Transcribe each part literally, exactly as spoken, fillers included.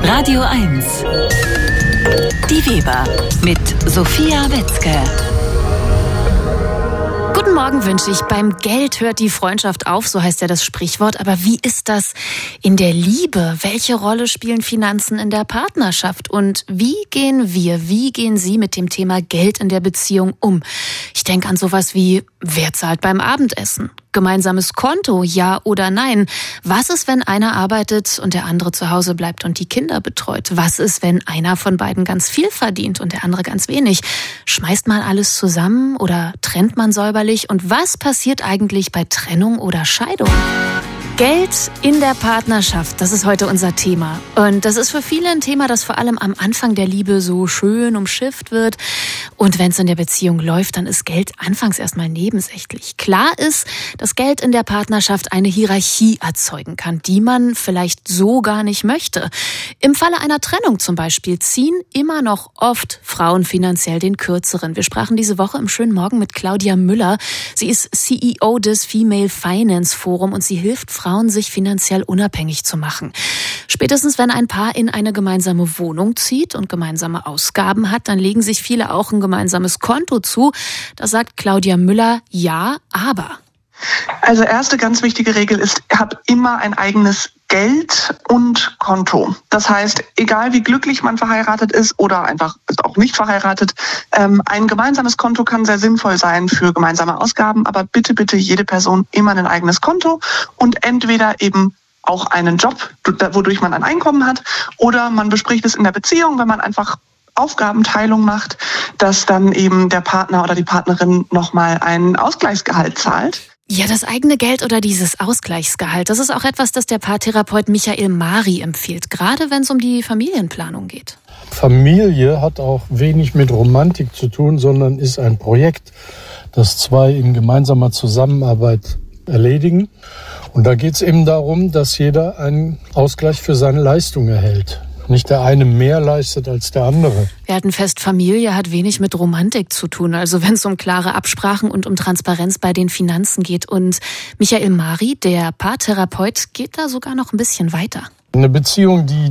Radio eins. Die Weber mit Sophia Wetzke. Guten Morgen wünsche ich. Beim Geld hört die Freundschaft auf, so heißt ja das Sprichwort. Aber wie ist das in der Liebe? Welche Rolle spielen Finanzen in der Partnerschaft? Und wie gehen wir, wie gehen Sie mit dem Thema Geld in der Beziehung um? Ich denke an sowas wie, wer zahlt beim Abendessen? Gemeinsames Konto, ja oder nein? Was ist, wenn einer arbeitet und der andere zu Hause bleibt und die Kinder betreut? Was ist, wenn einer von beiden ganz viel verdient und der andere ganz wenig? Schmeißt man alles zusammen oder trennt man säuberlich? Und was passiert eigentlich bei Trennung oder Scheidung? Geld in der Partnerschaft, das ist heute unser Thema. Und das ist für viele ein Thema, das vor allem am Anfang der Liebe so schön umschifft wird. Und wenn es in der Beziehung läuft, dann ist Geld anfangs erstmal nebensächlich. Klar ist, dass Geld in der Partnerschaft eine Hierarchie erzeugen kann, die man vielleicht so gar nicht möchte. Im Falle einer Trennung zum Beispiel ziehen immer noch oft Frauen finanziell den Kürzeren. Wir sprachen diese Woche im Schönen Morgen mit Claudia Müller. Sie ist C E O des Female Finance Forum und sie hilft Frauen, sich finanziell unabhängig zu machen. Spätestens wenn ein Paar in eine gemeinsame Wohnung zieht und gemeinsame Ausgaben hat, dann legen sich viele auch ein gemeinsames Konto zu. Da sagt Claudia Müller, ja, aber. Also erste ganz wichtige Regel ist, hab immer ein eigenes Geld und Konto. Das heißt, egal wie glücklich man verheiratet ist oder einfach ist auch nicht verheiratet, ähm, ein gemeinsames Konto kann sehr sinnvoll sein für gemeinsame Ausgaben, aber bitte, bitte jede Person immer ein eigenes Konto und entweder eben auch einen Job, wodurch man ein Einkommen hat, oder man bespricht es in der Beziehung, wenn man einfach Aufgabenteilung macht, dass dann eben der Partner oder die Partnerin nochmal ein Ausgleichsgehalt zahlt. Ja, das eigene Geld oder dieses Ausgleichsgehalt, das ist auch etwas, das der Paartherapeut Michael Mari empfiehlt, gerade wenn es um die Familienplanung geht. Familie hat auch wenig mit Romantik zu tun, sondern ist ein Projekt, das zwei in gemeinsamer Zusammenarbeit erledigen. Und da geht es eben darum, dass jeder einen Ausgleich für seine Leistung erhält. Nicht der eine mehr leistet als der andere. Wir halten fest, Familie hat wenig mit Romantik zu tun, also wenn es um klare Absprachen und um Transparenz bei den Finanzen geht. Und Michael Mari, der Paartherapeut, geht da sogar noch ein bisschen weiter. Eine Beziehung, die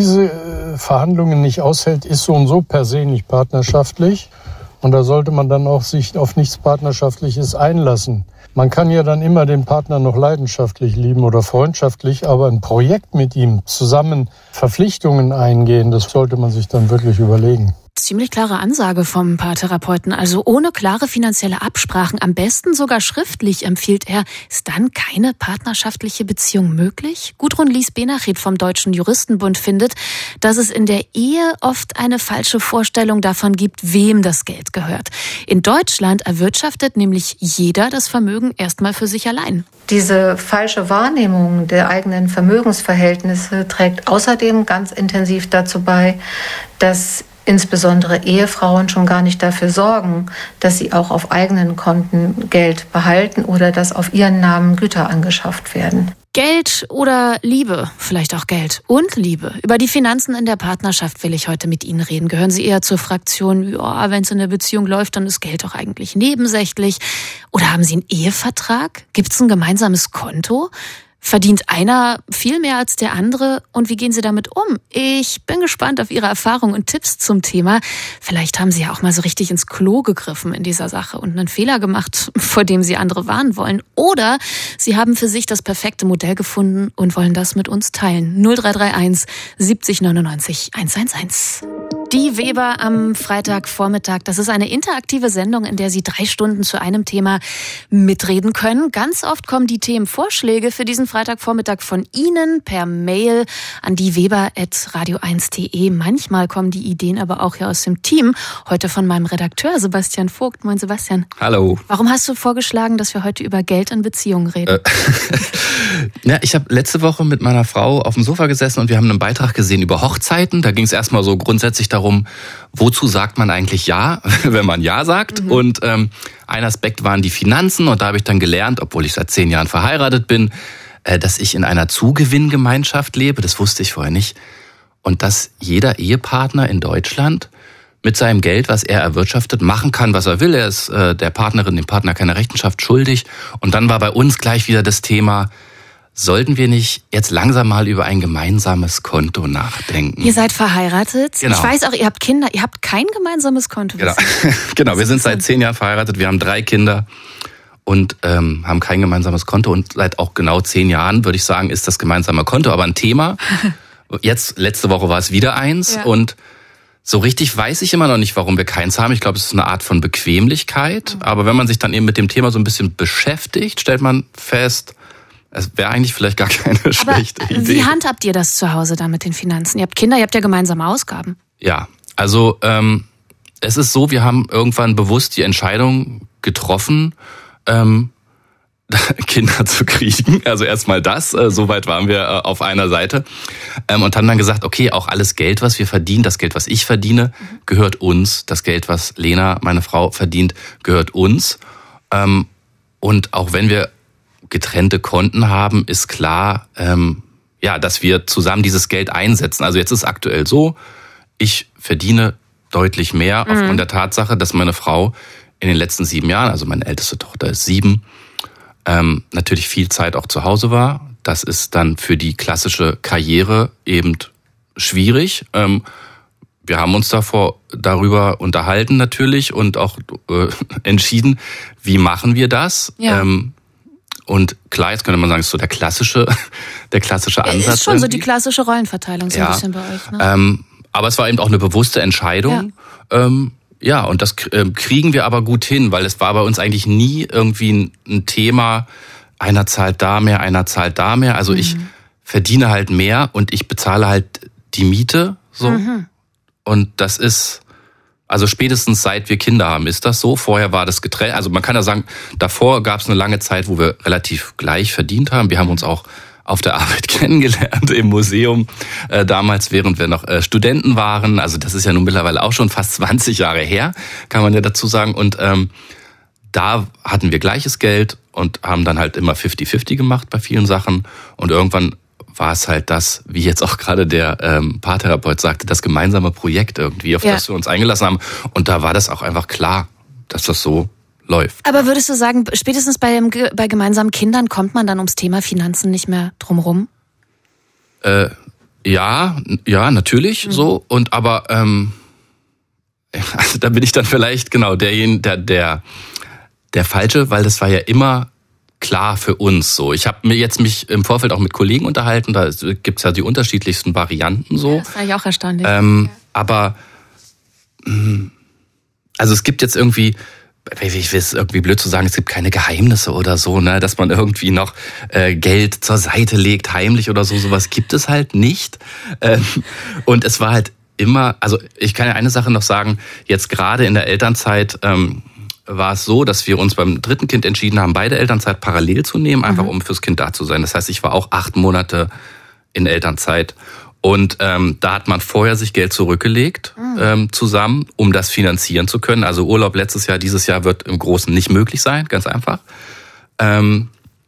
diese Verhandlungen nicht aushält, ist so und so per se nicht partnerschaftlich. Und da sollte man dann auch sich auf nichts Partnerschaftliches einlassen. Man kann ja dann immer den Partner noch leidenschaftlich lieben oder freundschaftlich, aber ein Projekt mit ihm zusammen Verpflichtungen eingehen, das sollte man sich dann wirklich überlegen. Ziemlich klare Ansage vom Paartherapeuten. Also ohne klare finanzielle Absprachen, am besten sogar schriftlich, empfiehlt er, ist dann keine partnerschaftliche Beziehung möglich? Gudrun Lies-Benachit vom Deutschen Juristenbund findet, dass es in der Ehe oft eine falsche Vorstellung davon gibt, wem das Geld gehört. In Deutschland erwirtschaftet nämlich jeder das Vermögen erstmal für sich allein. Diese falsche Wahrnehmung der eigenen Vermögensverhältnisse trägt außerdem ganz intensiv dazu bei, dass insbesondere Ehefrauen schon gar nicht dafür sorgen, dass sie auch auf eigenen Konten Geld behalten oder dass auf ihren Namen Güter angeschafft werden. Geld oder Liebe, vielleicht auch Geld und Liebe. Über die Finanzen in der Partnerschaft will ich heute mit Ihnen reden. Gehören Sie eher zur Fraktion, ja, wenn es in der Beziehung läuft, dann ist Geld doch eigentlich nebensächlich? Oder haben Sie einen Ehevertrag? Gibt es ein gemeinsames Konto? Verdient einer viel mehr als der andere? Und wie gehen Sie damit um? Ich bin gespannt auf Ihre Erfahrungen und Tipps zum Thema. Vielleicht haben Sie ja auch mal so richtig ins Klo gegriffen in dieser Sache und einen Fehler gemacht, vor dem Sie andere warnen wollen. Oder Sie haben für sich das perfekte Modell gefunden und wollen das mit uns teilen. null drei drei eins siebzig neunundneunzig hundertzehn. Die Weber am Freitagvormittag, das ist eine interaktive Sendung, in der Sie drei Stunden zu einem Thema mitreden können. Ganz oft kommen die Themenvorschläge für diesen Freitagvormittag von Ihnen per Mail an die weber at radio eins punkt de. Manchmal kommen die Ideen aber auch hier aus dem Team. Heute von meinem Redakteur Sebastian Vogt. Moin Sebastian. Hallo. Warum hast du vorgeschlagen, dass wir heute über Geld in Beziehungen reden? Äh, ja, ich habe letzte Woche mit meiner Frau auf dem Sofa gesessen und wir haben einen Beitrag gesehen über Hochzeiten. Da ging es erstmal so grundsätzlich darum, wozu sagt man eigentlich Ja, wenn man Ja sagt. Mhm. Und ähm, ein Aspekt waren die Finanzen. Und da habe ich dann gelernt, obwohl ich seit zehn Jahren verheiratet bin, äh, dass ich in einer Zugewinngemeinschaft lebe. Das wusste ich vorher nicht. Und dass jeder Ehepartner in Deutschland mit seinem Geld, was er erwirtschaftet, machen kann, was er will. Er ist äh, der Partnerin, dem Partner keine Rechenschaft schuldig. Und dann war bei uns gleich wieder das Thema, sollten wir nicht jetzt langsam mal über ein gemeinsames Konto nachdenken? Ihr seid verheiratet. Genau. Ich weiß auch, ihr habt Kinder. Ihr habt kein gemeinsames Konto. Genau, genau. Wir sind seit zehn Jahren verheiratet. Wir haben drei Kinder und ähm, haben kein gemeinsames Konto. Und seit auch genau zehn Jahren, würde ich sagen, ist das gemeinsame Konto aber ein Thema. Jetzt, letzte Woche war es wieder eins. Ja. Und so richtig weiß ich immer noch nicht, warum wir keins haben. Ich glaube, es ist eine Art von Bequemlichkeit. Mhm. Aber wenn man sich dann eben mit dem Thema so ein bisschen beschäftigt, stellt man fest, es wäre eigentlich vielleicht gar keine Aber schlechte Idee. Wie handhabt ihr das zu Hause da mit den Finanzen? Ihr habt Kinder, ihr habt ja gemeinsame Ausgaben. Ja, also ähm, es ist so, wir haben irgendwann bewusst die Entscheidung getroffen, ähm, Kinder zu kriegen. Also erstmal das, äh, soweit waren wir äh, auf einer Seite. Ähm, und haben dann gesagt, okay, auch alles Geld, was wir verdienen, das Geld, was ich verdiene, gehört uns. Das Geld, was Lena, meine Frau, verdient, gehört uns. Ähm, und auch wenn wir getrennte Konten haben, ist klar, ähm, ja, dass wir zusammen dieses Geld einsetzen. Also jetzt ist aktuell so, ich verdiene deutlich mehr mhm. aufgrund der Tatsache, dass meine Frau in den letzten sieben Jahren, also meine älteste Tochter ist sieben, ähm, natürlich viel Zeit auch zu Hause war. Das ist dann für die klassische Karriere eben schwierig. Ähm, wir haben uns davor darüber unterhalten natürlich und auch äh, entschieden, wie machen wir das? Ja. Ähm, Und klar, jetzt könnte man sagen, ist so der klassische, der klassische Ansatz. Ist schon irgendwie. so die klassische Rollenverteilung so ja. ein bisschen bei euch. Ne? Ähm, aber es war eben auch eine bewusste Entscheidung. Ja, ähm, ja und das äh, kriegen wir aber gut hin, weil es war bei uns eigentlich nie irgendwie ein, ein Thema, einer zahlt da mehr, einer zahlt da mehr. Also mhm. ich verdiene halt mehr und ich bezahle halt die Miete. So. Mhm. Und das ist... Also spätestens seit wir Kinder haben, ist das so. Vorher war das getrennt. Also man kann ja sagen, davor gab es eine lange Zeit, wo wir relativ gleich verdient haben. Wir haben uns auch auf der Arbeit kennengelernt im Museum, äh, damals, während wir noch äh, Studenten waren. Also das ist ja nun mittlerweile auch schon fast zwanzig Jahre her, kann man ja dazu sagen. Und ähm, da hatten wir gleiches Geld und haben dann halt immer fifty fifty gemacht bei vielen Sachen. Und irgendwann war es halt das, wie jetzt auch gerade der ähm, Paartherapeut sagte, das gemeinsame Projekt irgendwie, auf ja. das wir uns eingelassen haben. Und da war das auch einfach klar, dass das so läuft. Aber würdest du sagen, spätestens bei, bei gemeinsamen Kindern kommt man dann ums Thema Finanzen nicht mehr drumherum? Äh, ja, ja, natürlich mhm. so. Und aber ähm, also da bin ich dann vielleicht genau derjenige, der, der, der Falsche, weil das war ja immer klar für uns so. Ich habe mir jetzt mich im Vorfeld auch mit Kollegen unterhalten, da gibt's ja die unterschiedlichsten Varianten so. Ja, das war ich auch erstaunlich. Ähm, ja. Aber also es gibt jetzt irgendwie, ich will es irgendwie blöd zu sagen, es gibt keine Geheimnisse oder so, ne, dass man irgendwie noch äh, Geld zur Seite legt, heimlich oder so, sowas gibt es halt nicht. Ähm, und es war halt immer, also ich kann ja eine Sache noch sagen, jetzt gerade in der Elternzeit, ähm, war es so, dass wir uns beim dritten Kind entschieden haben, beide Elternzeit parallel zu nehmen, einfach mhm. um fürs Kind da zu sein. Das heißt, ich war auch acht Monate in Elternzeit. Und ähm, da hat man vorher sich Geld zurückgelegt mhm. ähm, zusammen, um das finanzieren zu können. Also Urlaub letztes Jahr, dieses Jahr wird im Großen nicht möglich sein, ganz einfach. Ähm,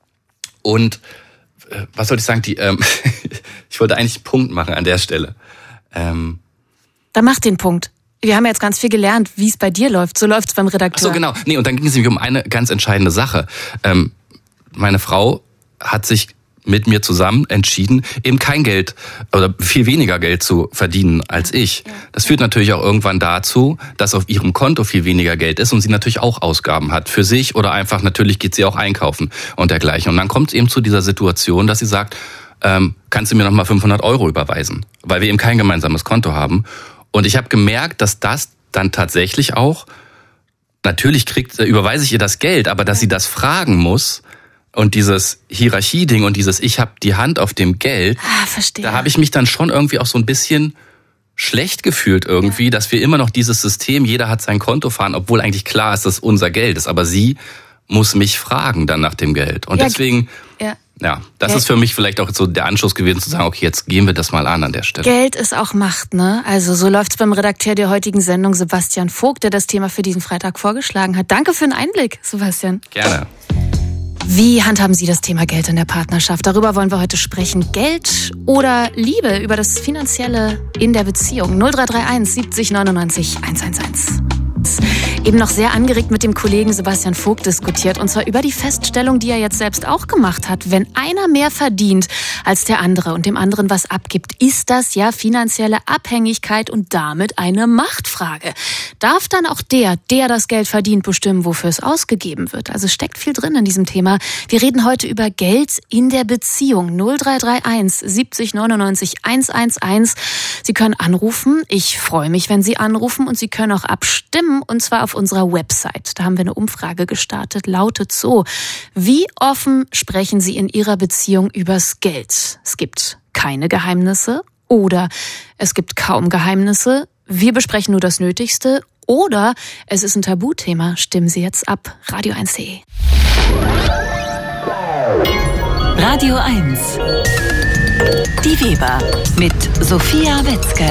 und äh, was soll ich sagen? Die, ähm, ich wollte eigentlich einen Punkt machen an der Stelle. Ähm, da mach den Punkt. Wir haben jetzt ganz viel gelernt, wie es bei dir läuft. So läuft es beim Redakteur. Ach so, genau. Nee, und dann ging es nämlich um eine ganz entscheidende Sache. Ähm, meine Frau hat sich mit mir zusammen entschieden, eben kein Geld oder viel weniger Geld zu verdienen als ich. Das führt natürlich auch irgendwann dazu, dass auf ihrem Konto viel weniger Geld ist und sie natürlich auch Ausgaben hat für sich oder einfach natürlich geht sie auch einkaufen und dergleichen. Und dann kommt es eben zu dieser Situation, dass sie sagt, ähm, kannst du mir noch mal fünfhundert Euro überweisen, weil wir eben kein gemeinsames Konto haben. Und ich habe gemerkt, dass das dann tatsächlich auch, natürlich kriegt, überweise ich ihr das Geld, aber dass sie das fragen muss und dieses Hierarchieding und dieses ich habe die Hand auf dem Geld, ah, verstehe. Da habe ich mich dann schon irgendwie auch so ein bisschen schlecht gefühlt irgendwie, ja. dass wir immer noch dieses System, jeder hat sein Konto fahren, obwohl eigentlich klar ist, dass es unser Geld ist, aber sie muss mich fragen dann nach dem Geld. Und ja, deswegen... Ja. Ja, das Geld. Ist für mich vielleicht auch so der Anschluss gewesen, zu sagen, okay, jetzt gehen wir das mal an an der Stelle. Geld ist auch Macht, ne? Also so läuft's beim Redakteur der heutigen Sendung, Sebastian Vogt, der das Thema für diesen Freitag vorgeschlagen hat. Danke für den Einblick, Sebastian. Gerne. Wie handhaben Sie das Thema Geld in der Partnerschaft? Darüber wollen wir heute sprechen. Geld oder Liebe, über das Finanzielle in der Beziehung. null drei drei eins siebzig neunundneunzig hundertzehn. Eben noch sehr angeregt mit dem Kollegen Sebastian Vogt diskutiert. Und zwar über die Feststellung, die er jetzt selbst auch gemacht hat. Wenn einer mehr verdient als der andere und dem anderen was abgibt, ist das ja finanzielle Abhängigkeit und damit eine Machtfrage. Darf dann auch der, der das Geld verdient, bestimmen, wofür es ausgegeben wird? Also steckt viel drin in diesem Thema. Wir reden heute über Geld in der Beziehung. null drei drei eins siebzig neunundneunzig hundertelf. Sie können anrufen. Ich freue mich, wenn Sie anrufen, und Sie können auch abstimmen, und zwar auf unserer Website. Da haben wir eine Umfrage gestartet, lautet so: Wie offen sprechen Sie in Ihrer Beziehung übers Geld? Es gibt keine Geheimnisse oder es gibt kaum Geheimnisse. Wir besprechen nur das Nötigste oder es ist ein Tabuthema. Stimmen Sie jetzt ab. Radio eins punkt de. Radio eins. Die Weber mit Sophia Wetzke.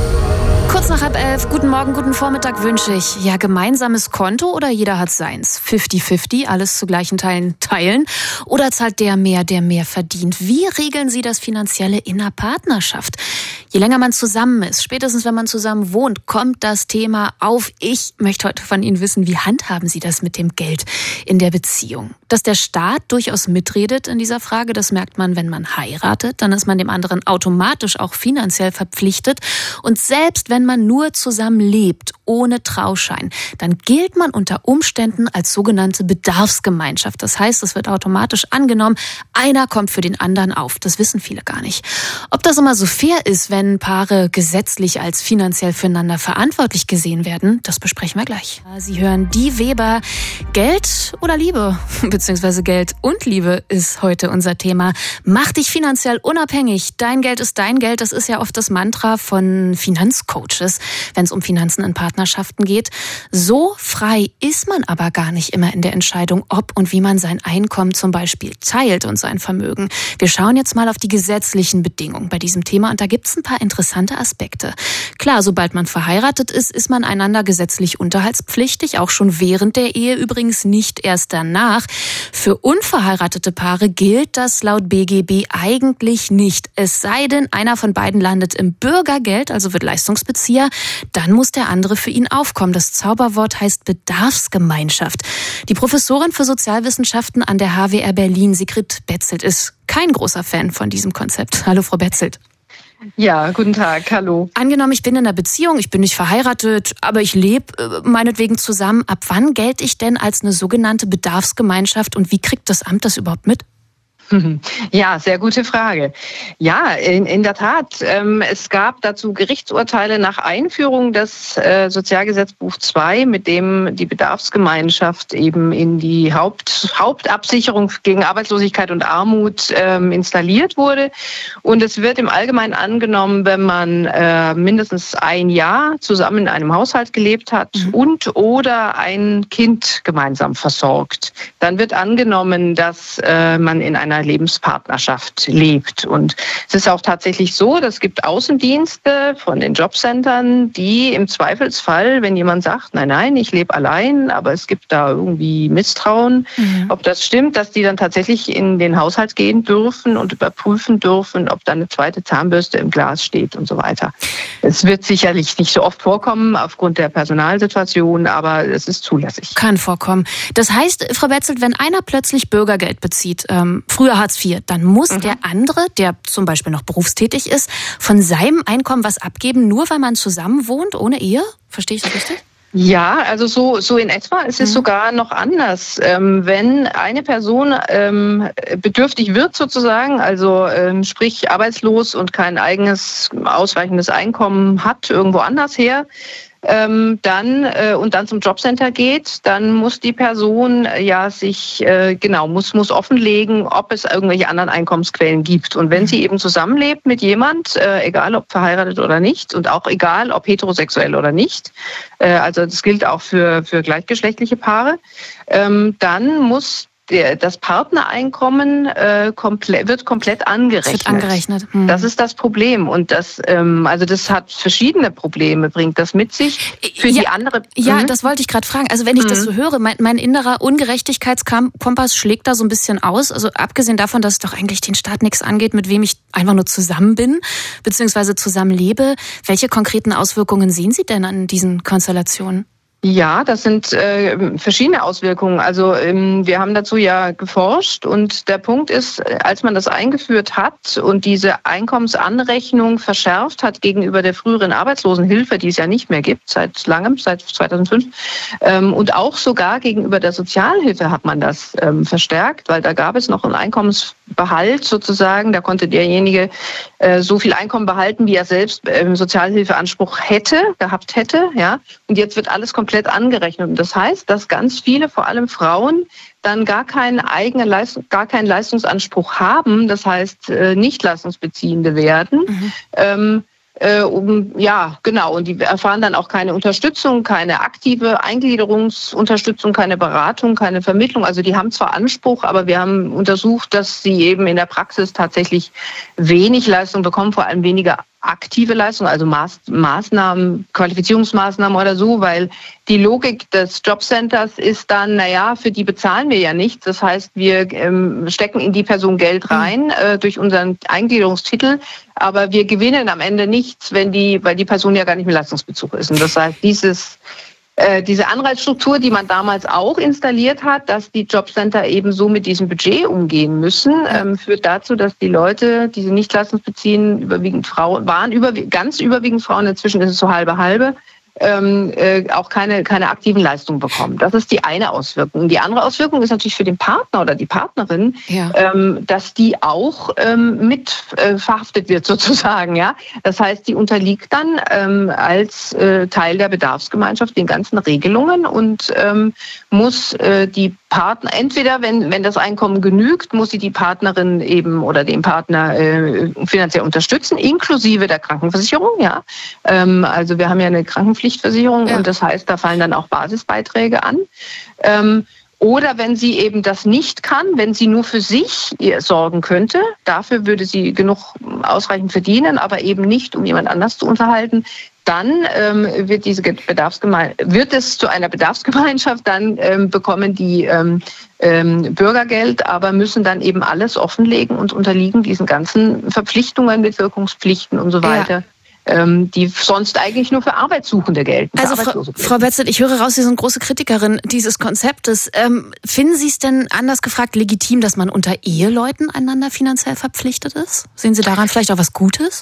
Kurz nach halb elf, guten Morgen, guten Vormittag wünsche ich. Ja, gemeinsames Konto oder jeder hat seins? fünfzig fünfzig, alles zu gleichen Teilen teilen? Oder zahlt der mehr, der mehr verdient? Wie regeln Sie das Finanzielle in einer Partnerschaft? Je länger man zusammen ist, spätestens wenn man zusammen wohnt, kommt das Thema auf. Ich möchte heute von Ihnen wissen, wie handhaben Sie das mit dem Geld in der Beziehung? Dass der Staat durchaus mitredet in dieser Frage, das merkt man, wenn man heiratet. Dann ist man dem anderen automatisch auch finanziell verpflichtet. Und selbst wenn man nur zusammen lebt, ohne Trauschein, dann gilt man unter Umständen als sogenannte Bedarfsgemeinschaft. Das heißt, es wird automatisch angenommen, einer kommt für den anderen auf. Das wissen viele gar nicht. Ob das immer so fair ist, wenn Paare gesetzlich als finanziell füreinander verantwortlich gesehen werden, das besprechen wir gleich. Sie hören die Weber. Geld oder Liebe, beziehungsweise Geld und Liebe ist heute unser Thema. Mach dich finanziell unabhängig. Dein Geld ist dein Geld. Das ist ja oft das Mantra von Finanzcoaches, wenn es um Finanzen in Partnerschaften geht. So frei ist man aber gar nicht immer in der Entscheidung, ob und wie man sein Einkommen zum Beispiel teilt und sein Vermögen. Wir schauen jetzt mal auf die gesetzlichen Bedingungen bei diesem Thema, und da gibt es ein paar interessante Aspekte. Klar, sobald man verheiratet ist, ist man einander gesetzlich unterhaltspflichtig, auch schon während der Ehe, übrigens nicht erst danach. Für unverheiratete Paare gilt das laut B G B eigentlich nicht. Es sei denn, einer von beiden landet im Bürgergeld, also wird Leistungsbezieher, dann muss der andere für ihn aufkommen. Das Zauberwort heißt Bedarfsgemeinschaft. Die Professorin für Sozialwissenschaften an der H W R Berlin, Sigrid Betzelt, ist kein großer Fan von diesem Konzept. Hallo, Frau Betzelt. Ja, guten Tag, hallo. Angenommen, ich bin in einer Beziehung, ich bin nicht verheiratet, aber ich lebe äh, meinetwegen zusammen. Ab wann gelte ich denn als eine sogenannte Bedarfsgemeinschaft und wie kriegt das Amt das überhaupt mit? Ja, sehr gute Frage. Ja, in, in der Tat. Ähm, es gab dazu Gerichtsurteile nach Einführung des äh, Sozialgesetzbuch zwei, mit dem die Bedarfsgemeinschaft eben in die Haupt, Hauptabsicherung gegen Arbeitslosigkeit und Armut ähm, installiert wurde. Und es wird im Allgemeinen angenommen, wenn man äh, mindestens ein Jahr zusammen in einem Haushalt gelebt hat mhm. und oder ein Kind gemeinsam versorgt. Dann wird angenommen, dass äh, man in einer Lebenspartnerschaft lebt. Und es ist auch tatsächlich so, es gibt Außendienste von den Jobcentern, die im Zweifelsfall, wenn jemand sagt, nein, nein, ich lebe allein, aber es gibt da irgendwie Misstrauen, mhm. ob das stimmt, dass die dann tatsächlich in den Haushalt gehen dürfen und überprüfen dürfen, ob da eine zweite Zahnbürste im Glas steht und so weiter. Es wird sicherlich nicht so oft vorkommen aufgrund der Personalsituation, aber es ist zulässig. Kann vorkommen. Das heißt, Frau Betzelt, wenn einer plötzlich Bürgergeld bezieht, ähm, früher Hartz vier, dann muss mhm. der andere, der zum Beispiel noch berufstätig ist, von seinem Einkommen was abgeben, nur weil man zusammen wohnt, ohne Ehe? Verstehe ich das richtig? Ja, also so so in etwa ist es mhm. sogar noch anders. Ähm, wenn eine Person ähm, bedürftig wird sozusagen, also ähm, sprich arbeitslos und kein eigenes ausreichendes Einkommen hat, irgendwo anders her, Ähm, dann äh, und dann zum Jobcenter geht, dann muss die Person äh, ja sich äh, genau muss muss offenlegen, ob es irgendwelche anderen Einkommensquellen gibt. Und wenn sie eben zusammenlebt mit jemand, äh, egal ob verheiratet oder nicht, und auch egal ob heterosexuell oder nicht, äh, also das gilt auch für für gleichgeschlechtliche Paare, ähm, dann muss Der, das Partnereinkommen äh, komplett, wird komplett angerechnet. Wird angerechnet. Hm. Das ist das Problem. Und das, ähm, also das hat verschiedene Probleme, bringt das mit sich. Für ja, die andere. Ja, mhm. das wollte ich gerade fragen. Also wenn ich mhm. das so höre, mein, mein innerer Ungerechtigkeitskompass schlägt da so ein bisschen aus. Also abgesehen davon, dass es doch eigentlich den Staat nichts angeht, mit wem ich einfach nur zusammen bin, beziehungsweise zusammen lebe. Welche konkreten Auswirkungen sehen Sie denn an diesen Konstellationen? Ja, das sind äh, verschiedene Auswirkungen. Also ähm, wir haben dazu ja geforscht und der Punkt ist, als man das eingeführt hat und diese Einkommensanrechnung verschärft hat gegenüber der früheren Arbeitslosenhilfe, die es ja nicht mehr gibt seit langem, seit zweitausendfünf, ähm, und auch sogar gegenüber der Sozialhilfe hat man das ähm, verstärkt, weil da gab es noch einen Einkommensbehalt sozusagen. Da konnte derjenige äh, so viel Einkommen behalten, wie er selbst ähm, Sozialhilfeanspruch hätte, gehabt hätte. Ja, und jetzt wird alles komplett komplett angerechnet. Und das heißt, dass ganz viele, vor allem Frauen, dann gar keinen eigenen Leistung, gar keinen Leistungsanspruch haben, das heißt nicht Leistungsbeziehende werden. Mhm. Ähm, äh, um, ja, genau. Und die erfahren dann auch keine Unterstützung, keine aktive Eingliederungsunterstützung, keine Beratung, keine Vermittlung. Also die haben zwar Anspruch, aber wir haben untersucht, dass sie eben in der Praxis tatsächlich wenig Leistung bekommen, vor allem weniger aktive Leistung, also Maß, Maßnahmen, Qualifizierungsmaßnahmen oder so, weil die Logik des Jobcenters ist dann, naja, für die bezahlen wir ja nichts. Das heißt, wir ähm, stecken in die Person Geld rein äh, durch unseren Eingliederungstitel, aber wir gewinnen am Ende nichts, wenn die, weil die Person ja gar nicht mehr Leistungsbezug ist. Und das heißt, dieses Diese Anreizstruktur, die man damals auch installiert hat, dass die Jobcenter eben so mit diesem Budget umgehen müssen, ähm, führt dazu, dass die Leute, die sie nicht leistungsbeziehen, überwiegend Frauen waren, überwiegend, ganz überwiegend Frauen, inzwischen ist es so halbe halbe, ähm, äh, auch keine, keine aktiven Leistungen bekommen. Das ist die eine Auswirkung. Die andere Auswirkung ist natürlich für den Partner oder die Partnerin, ja. ähm, dass die auch ähm, mit äh, verhaftet wird sozusagen. Ja, das heißt, die unterliegt dann ähm, als äh, Teil der Bedarfsgemeinschaft den ganzen Regelungen und ähm, muss äh, die Partner, entweder wenn, wenn das Einkommen genügt, muss sie die Partnerin eben oder den Partner äh, finanziell unterstützen, inklusive der Krankenversicherung. Ja, ähm, also wir haben ja eine Krankenpflichtversicherung ja. und das heißt, da fallen dann auch Basisbeiträge an. Ähm, Oder wenn sie eben das nicht kann, wenn sie nur für sich sorgen könnte, dafür würde sie genug ausreichend verdienen, aber eben nicht, um jemand anders zu unterhalten, dann ähm, wird diese Bedarfsgeme- wird es zu einer Bedarfsgemeinschaft, dann ähm, bekommen die ähm, ähm, Bürgergeld, aber müssen dann eben alles offenlegen und unterliegen diesen ganzen Verpflichtungen mit Wirkungspflichten und so weiter. Ja. Die sonst eigentlich nur für Arbeitssuchende gelten. Also Frau, Frau Betzel, ich höre raus, Sie sind große Kritikerin dieses Konzeptes. Ähm, finden Sie es denn, anders gefragt, legitim, dass man unter Eheleuten einander finanziell verpflichtet ist? Sehen Sie daran vielleicht auch was Gutes?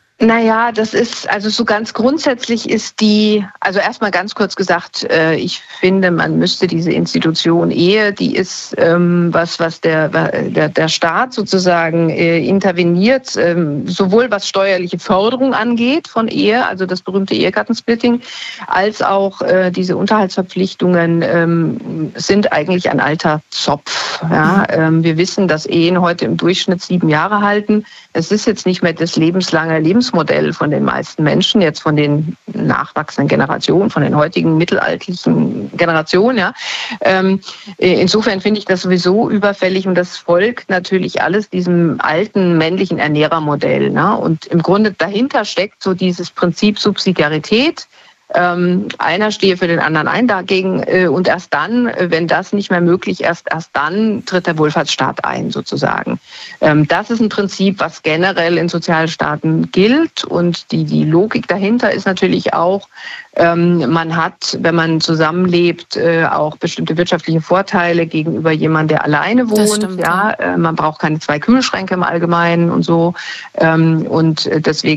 Naja, das ist, also so ganz grundsätzlich ist die, also erstmal ganz kurz gesagt, äh, ich finde, man müsste diese Institution Ehe, die ist ähm, was, was der, der, der Staat sozusagen äh, interveniert, ähm, sowohl was steuerliche Förderung angeht von Ehe, also das berühmte Ehegattensplitting, als auch äh, diese Unterhaltsverpflichtungen ähm, sind eigentlich ein alter Zopf. Ja? Ähm, wir wissen, dass Ehen heute im Durchschnitt sieben Jahre halten. Es ist jetzt nicht mehr das lebenslange Lebensmodell von den meisten Menschen, jetzt von den nachwachsenden Generationen, von den heutigen mittelalterlichen Generationen. Ja. Ähm, insofern finde ich das sowieso überfällig und das folgt natürlich alles diesem alten männlichen Ernährermodell. Ne? Und im Grunde dahinter steckt so dieses Prinzip Subsidiarität. Ähm, einer stehe für den anderen ein dagegen äh, und erst dann, äh, wenn das nicht mehr möglich ist, erst dann tritt der Wohlfahrtsstaat ein sozusagen. Ähm, das ist ein Prinzip, was generell in Sozialstaaten gilt und die, die Logik dahinter ist natürlich auch, ähm, man hat, wenn man zusammenlebt, äh, auch bestimmte wirtschaftliche Vorteile gegenüber jemandem, der alleine wohnt. Stimmt, ja, äh, man braucht keine zwei Kühlschränke im Allgemeinen und so ähm, und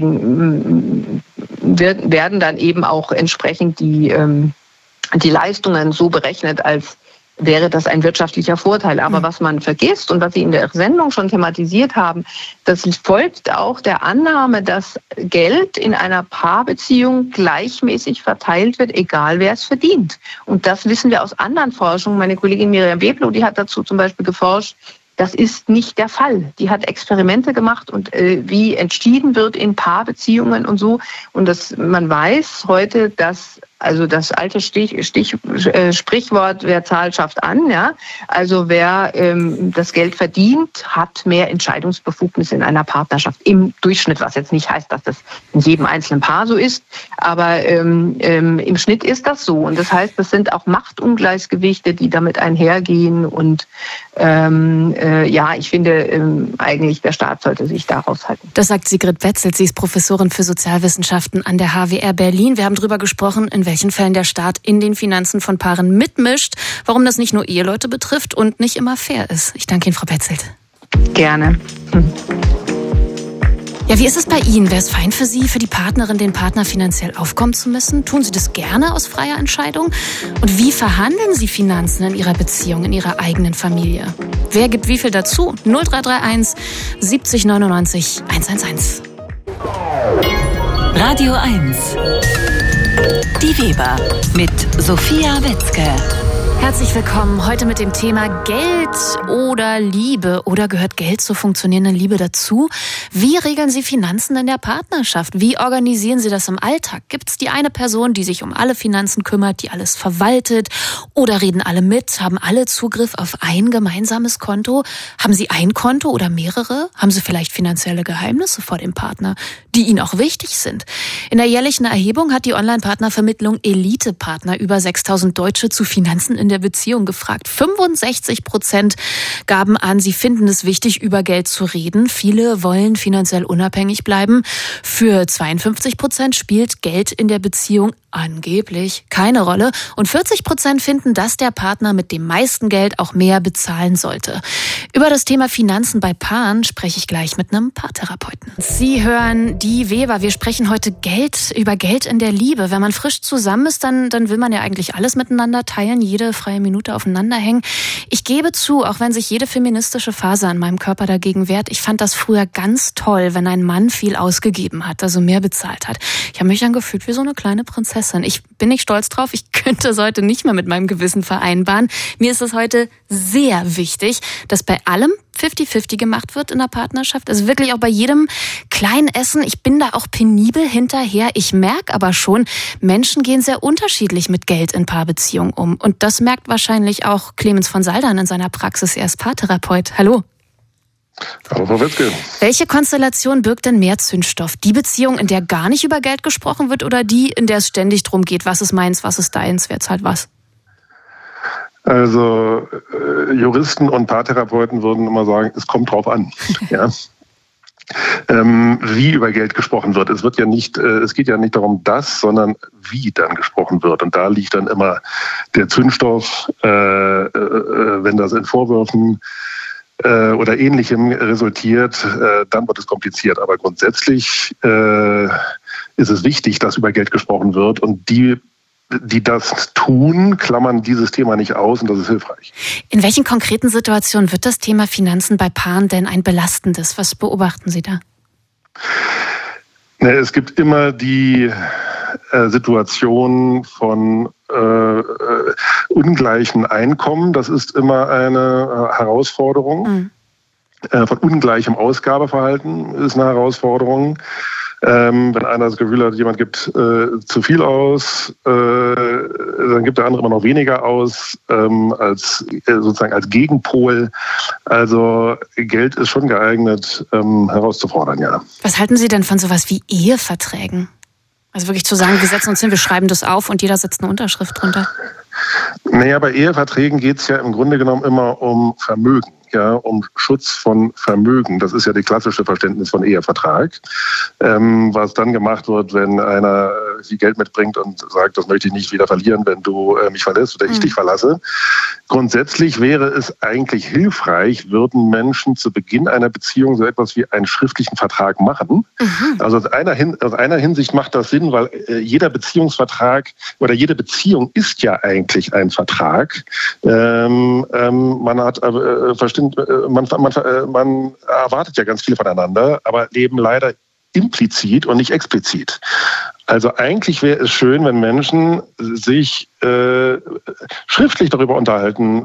deswegen wird, werden dann eben auch entsprechend die, ähm, die Leistungen so berechnet, als wäre das ein wirtschaftlicher Vorteil. Aber mhm. was man vergisst und was Sie in der Sendung schon thematisiert haben, das folgt auch der Annahme, dass Geld in einer Paarbeziehung gleichmäßig verteilt wird, egal wer es verdient. Und das wissen wir aus anderen Forschungen. Meine Kollegin Miriam Beblo, die hat dazu zum Beispiel geforscht, das ist nicht der Fall. Die hat Experimente gemacht und äh, wie entschieden wird in Paarbeziehungen und so. Und das, man weiß heute, dass also das alte Stich, Stich, äh, Sprichwort, wer zahlt, schafft an. Ja? Also wer ähm, das Geld verdient, hat mehr Entscheidungsbefugnis in einer Partnerschaft im Durchschnitt, was jetzt nicht heißt, dass das in jedem einzelnen Paar so ist, aber ähm, ähm, im Schnitt ist das so. Und das heißt, das sind auch Machtungleichgewichte, die damit einhergehen. Und ähm, äh, ja, ich finde ähm, eigentlich, der Staat sollte sich da raushalten. Das sagt Sigrid Betzel. Sie ist Professorin für Sozialwissenschaften an der H W R Berlin. Wir haben darüber gesprochen, in welchen Fällen der Staat in den Finanzen von Paaren mitmischt, warum das nicht nur Eheleute betrifft und nicht immer fair ist. Ich danke Ihnen, Frau Petzelt. Gerne. Hm. Ja, wie ist es bei Ihnen? Wäre es fein für Sie, für die Partnerin, den Partner finanziell aufkommen zu müssen? Tun Sie das gerne aus freier Entscheidung? Und wie verhandeln Sie Finanzen in Ihrer Beziehung, in Ihrer eigenen Familie? Wer gibt wie viel dazu? null drei drei eins siebzig neunundneunzig hundertzehn. Radio eins. Die Weber mit Sophia Wetzke. Herzlich willkommen heute mit dem Thema Geld oder Liebe. Oder gehört Geld zur funktionierenden Liebe dazu? Wie regeln Sie Finanzen in der Partnerschaft? Wie organisieren Sie das im Alltag? Gibt es die eine Person, die sich um alle Finanzen kümmert, die alles verwaltet? Oder reden alle mit? Haben alle Zugriff auf ein gemeinsames Konto? Haben Sie ein Konto oder mehrere? Haben Sie vielleicht finanzielle Geheimnisse vor dem Partner, die Ihnen auch wichtig sind? In der jährlichen Erhebung hat die Online-Partnervermittlung Elite-Partner über sechstausend Deutsche zu Finanzen in der Beziehung gefragt. fünfundsechzig Prozent gaben an, sie finden es wichtig, über Geld zu reden. Viele wollen finanziell unabhängig bleiben. Für zweiundfünfzig Prozent spielt Geld in der Beziehung angeblich keine Rolle. Und vierzig Prozent finden, dass der Partner mit dem meisten Geld auch mehr bezahlen sollte. Über das Thema Finanzen bei Paaren spreche ich gleich mit einem Paartherapeuten. Sie hören die Weber. Wir sprechen heute Geld, über Geld in der Liebe. Wenn man frisch zusammen ist, dann, dann will man ja eigentlich alles miteinander teilen, jede freie Minute aufeinander hängen. Ich gebe zu, auch wenn sich jede feministische Phase an meinem Körper dagegen wehrt, ich fand das früher ganz toll, wenn ein Mann viel ausgegeben hat, also mehr bezahlt hat. Ich habe mich dann gefühlt wie so eine kleine Prinzessin. Ich bin nicht stolz drauf, ich könnte es heute nicht mehr mit meinem Gewissen vereinbaren. Mir ist es heute sehr wichtig, dass bei allem fünfzig fünfzig gemacht wird in der Partnerschaft. Also wirklich auch bei jedem kleinen Essen. Ich bin da auch penibel hinterher. Ich merke aber schon, Menschen gehen sehr unterschiedlich mit Geld in Paarbeziehungen um. Und das merkt wahrscheinlich auch Clemens von Saldern in seiner Praxis. Er ist Paartherapeut. Hallo. Hallo, Frau Wetzke. Welche Konstellation birgt denn mehr Zündstoff? Die Beziehung, in der gar nicht über Geld gesprochen wird, oder die, in der es ständig drum geht, was ist meins, was ist deins, wer zahlt was? Also äh, Juristen und Paartherapeuten würden immer sagen, es kommt drauf an. Ja. Ähm, wie über Geld gesprochen wird. Es wird ja nicht, äh, es geht ja nicht darum, dass, sondern wie dann gesprochen wird. Und da liegt dann immer der Zündstoff, äh, äh, wenn das in Vorwürfen oder Ähnlichem resultiert, dann wird es kompliziert. Aber grundsätzlich äh, ist es wichtig, dass über Geld gesprochen wird. Und die, die das tun, klammern dieses Thema nicht aus, und das ist hilfreich. In welchen konkreten Situationen wird das Thema Finanzen bei Paaren denn ein belastendes? Was beobachten Sie da? Es gibt immer die äh, Situation von äh, ungleichen Einkommen. Das ist immer eine äh, Herausforderung. Mhm. Äh, von ungleichem Ausgabeverhalten ist eine Herausforderung. Ähm, wenn einer das Gefühl hat, jemand gibt äh, zu viel aus, äh, dann gibt der andere immer noch weniger aus, ähm, als äh, sozusagen als Gegenpol. Also Geld ist schon geeignet, ähm, herauszufordern, ja. Was halten Sie denn von sowas wie Eheverträgen? Also wirklich zu sagen, wir setzen uns hin, wir schreiben das auf und jeder setzt eine Unterschrift drunter. Naja, bei Eheverträgen geht es ja im Grunde genommen immer um Vermögen. Ja, um Schutz von Vermögen. Das ist ja das klassische Verständnis von Ehevertrag. Ähm, was dann gemacht wird, wenn einer viel Geld mitbringt und sagt, das möchte ich nicht wieder verlieren, wenn du äh, mich verlässt oder ich mhm. dich verlasse. Grundsätzlich wäre es eigentlich hilfreich, würden Menschen zu Beginn einer Beziehung so etwas wie einen schriftlichen Vertrag machen. Mhm. Also aus einer, Hin- aus einer Hinsicht macht das Sinn, weil äh, jeder Beziehungsvertrag oder jede Beziehung ist ja eigentlich ein Vertrag. Ähm, ähm, man hat äh, versteht, Man, man, man erwartet ja ganz viel voneinander, aber leben leider implizit und nicht explizit. Also eigentlich wäre es schön, wenn Menschen sich äh, schriftlich darüber unterhalten,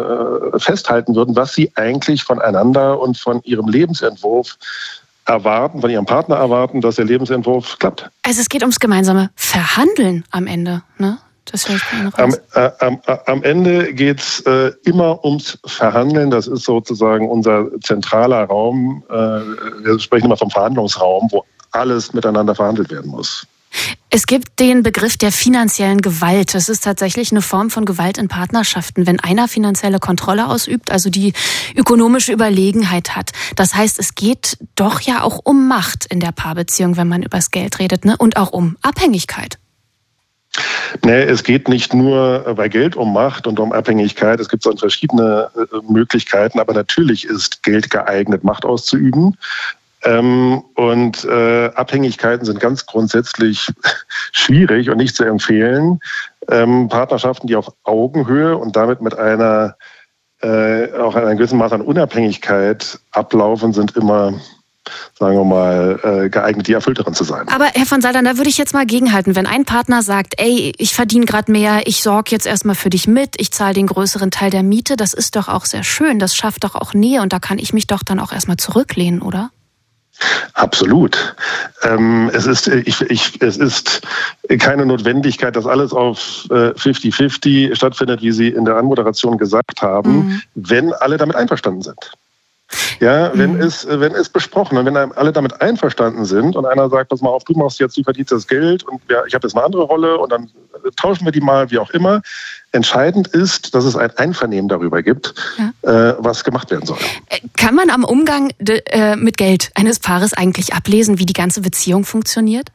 äh, festhalten würden, was sie eigentlich voneinander und von ihrem Lebensentwurf erwarten, von ihrem Partner erwarten, dass der Lebensentwurf klappt. Also es geht ums gemeinsame Verhandeln am Ende, ne? Das am, äh, am, am Ende geht es äh, immer ums Verhandeln. Das ist sozusagen unser zentraler Raum. Äh, wir sprechen immer vom Verhandlungsraum, wo alles miteinander verhandelt werden muss. Es gibt den Begriff der finanziellen Gewalt. Das ist tatsächlich eine Form von Gewalt in Partnerschaften, wenn einer finanzielle Kontrolle ausübt, also die ökonomische Überlegenheit hat. Das heißt, es geht doch ja auch um Macht in der Paarbeziehung, wenn man über das Geld redet, ne? Und auch um Abhängigkeit. Nee, es geht nicht nur bei Geld um Macht und um Abhängigkeit. Es gibt so verschiedene Möglichkeiten, aber natürlich ist Geld geeignet, Macht auszuüben. Ähm, und äh, Abhängigkeiten sind ganz grundsätzlich schwierig und nicht zu empfehlen. Ähm, Partnerschaften, die auf Augenhöhe und damit mit einer äh, auch einem gewissen Maß an Unabhängigkeit ablaufen, sind immer, sagen wir mal, äh, geeignet, die erfüllteren zu sein. Aber Herr von Saldern, da würde ich jetzt mal gegenhalten. Wenn ein Partner sagt, ey, ich verdiene gerade mehr, ich sorge jetzt erstmal für dich mit, ich zahle den größeren Teil der Miete, das ist doch auch sehr schön, das schafft doch auch Nähe und da kann ich mich doch dann auch erstmal zurücklehnen, oder? Absolut. Ähm, es ist, ich, ich, es ist keine Notwendigkeit, dass alles auf äh, fifty fifty stattfindet, wie Sie in der Anmoderation gesagt haben, mhm. wenn alle damit einverstanden sind. Ja, wenn mhm. es, wenn es besprochen und wenn alle damit einverstanden sind und einer sagt, pass mal auf, du machst jetzt, du verdienst das Geld und ja, ich habe jetzt eine andere Rolle und dann tauschen wir die mal, wie auch immer. Entscheidend ist, dass es ein Einvernehmen darüber gibt, ja. äh, was gemacht werden soll. Kann man am Umgang de, äh, mit Geld eines Paares eigentlich ablesen, wie die ganze Beziehung funktioniert?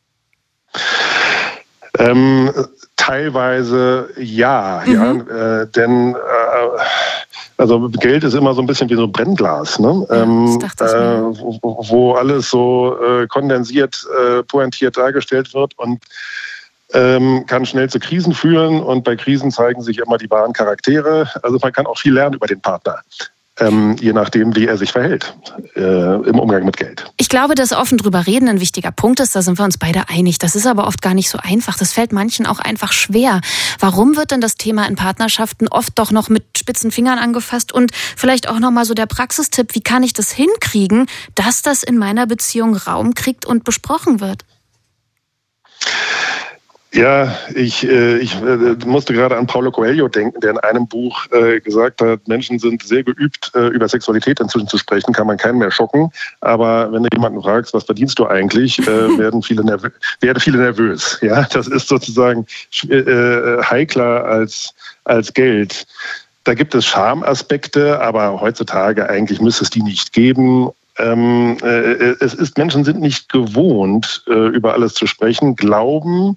Ähm, teilweise ja, mhm. ja, äh, denn äh, also Geld ist immer so ein bisschen wie so ein Brennglas, ne? Ja, ähm, äh, wo, wo alles so äh, kondensiert, äh, pointiert dargestellt wird und ähm, kann schnell zu Krisen führen und bei Krisen zeigen sich immer die wahren Charaktere. Also man kann auch viel lernen über den Partner. Ähm, je nachdem, wie er sich verhält äh, im Umgang mit Geld. Ich glaube, dass offen drüber reden ein wichtiger Punkt ist, da sind wir uns beide einig. Das ist aber oft gar nicht so einfach. Das fällt manchen auch einfach schwer. Warum wird denn das Thema in Partnerschaften oft doch noch mit spitzen Fingern angefasst? Und vielleicht auch nochmal so der Praxistipp, wie kann ich das hinkriegen, dass das in meiner Beziehung Raum kriegt und besprochen wird? Ja, ich, äh, ich äh, musste gerade an Paulo Coelho denken, der in einem Buch äh, gesagt hat, Menschen sind sehr geübt, äh, über Sexualität inzwischen zu sprechen, kann man keinen mehr schocken. Aber wenn du jemanden fragst, was verdienst du eigentlich, äh, werden viele nervö- werden viele nervös. Ja, das ist sozusagen äh, heikler als, als Geld. Da gibt es Schamaspekte, aber heutzutage eigentlich müsste es die nicht geben. Ähm, äh, es ist, Menschen sind nicht gewohnt, äh, über alles zu sprechen, glauben,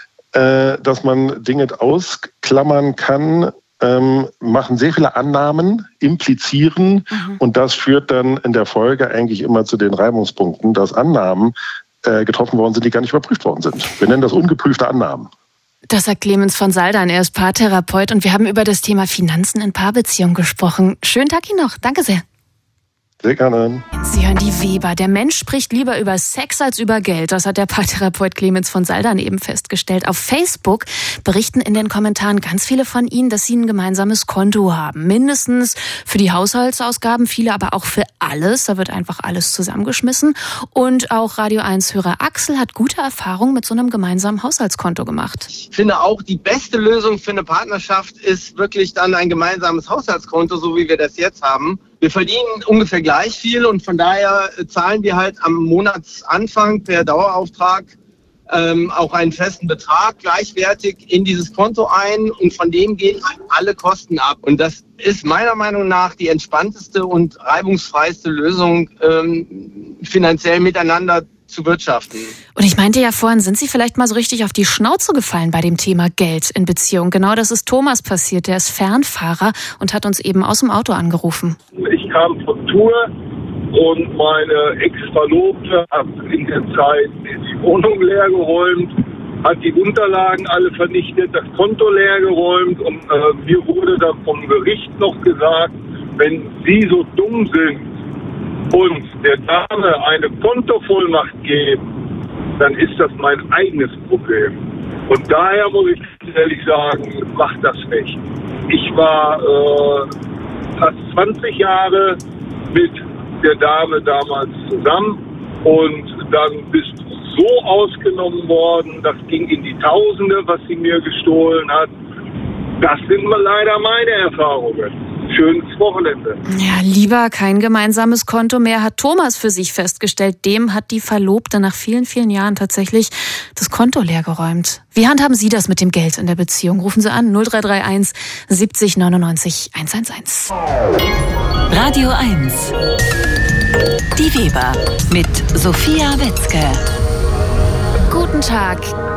dass man Dinge ausklammern kann, ähm, machen sehr viele Annahmen, implizieren mhm. und das führt dann in der Folge eigentlich immer zu den Reibungspunkten, dass Annahmen äh, getroffen worden sind, die gar nicht überprüft worden sind. Wir nennen das ungeprüfte Annahmen. Das sagt Clemens von Saldern, er ist Paartherapeut und wir haben über das Thema Finanzen in Paarbeziehungen gesprochen. Schönen Tag Ihnen noch, danke sehr. Sehr gerne. Sie hören die Weber. Der Mensch spricht lieber über Sex als über Geld. Das hat der Paartherapeut Clemens von Saldern eben festgestellt. Auf Facebook berichten in den Kommentaren ganz viele von Ihnen, dass Sie ein gemeinsames Konto haben. Mindestens für die Haushaltsausgaben, viele aber auch für alles. Da wird einfach alles zusammengeschmissen. Und auch Radio eins-Hörer Axel hat gute Erfahrungen mit so einem gemeinsamen Haushaltskonto gemacht. Ich finde auch, die beste Lösung für eine Partnerschaft ist wirklich dann ein gemeinsames Haushaltskonto, so wie wir das jetzt haben. Wir verdienen ungefähr gleich viel und von daher zahlen wir halt am Monatsanfang per Dauerauftrag ähm, auch einen festen Betrag gleichwertig in dieses Konto ein und von dem gehen alle Kosten ab. Und das ist meiner Meinung nach die entspannteste und reibungsfreiste Lösung, ähm, finanziell miteinander zu wirtschaften. Und ich meinte ja vorhin, sind Sie vielleicht mal so richtig auf die Schnauze gefallen bei dem Thema Geld in Beziehung? Genau das ist Thomas passiert. Der ist Fernfahrer und hat uns eben aus dem Auto angerufen. Ich kam von Tour und meine Ex-Verlobte hat in der Zeit die Wohnung leer geräumt, hat die Unterlagen alle vernichtet, das Konto leer geräumt und äh, mir wurde dann vom Gericht noch gesagt, wenn Sie so dumm sind, und der Dame eine Kontovollmacht geben, dann ist das mein eigenes Problem. Und daher muss ich ehrlich sagen, mach das nicht. Ich war äh, fast zwanzig Jahre mit der Dame damals zusammen und dann bist du so ausgenommen worden, das ging in die Tausende, was sie mir gestohlen hat. Das sind mal leider meine Erfahrungen. Schönes Wochenende. Ja, lieber kein gemeinsames Konto mehr, hat Thomas für sich festgestellt. Dem hat die Verlobte nach vielen, vielen Jahren tatsächlich das Konto leergeräumt. Wie handhaben Sie das mit dem Geld in der Beziehung? Rufen Sie an null drei drei eins siebzig neunundneunzig hundertzehn. Radio eins. Die Weber mit Sophia Wetzke. Guten Tag.